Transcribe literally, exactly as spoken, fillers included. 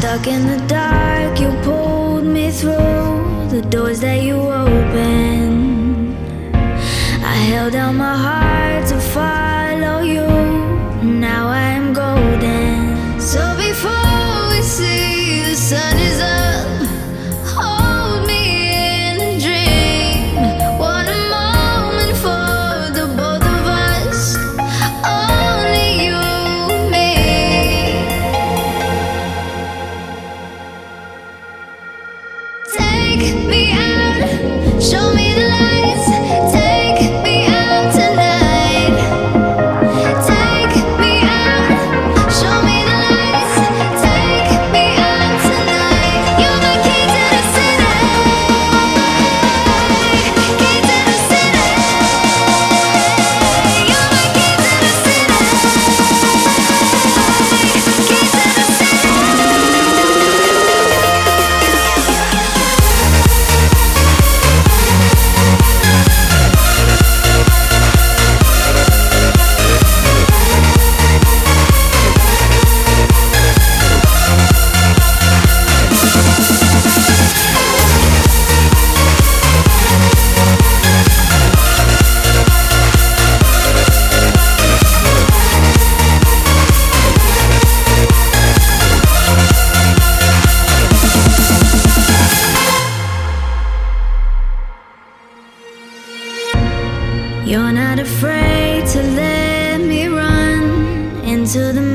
stuck in the dark, you pulled me through the doors that you opened. I held out my heart to follow you. Now I am golden. So before we see the sun is up, hold me in a dream. What a moment for the both of us. Only you and me. Take me out, show me the lights. Take me out tonight. Take me out, show me the lights. Take me out tonight. You're my key to the city. Key to the city. You're my key to the city. Key to the city. You're not afraid to let me run into the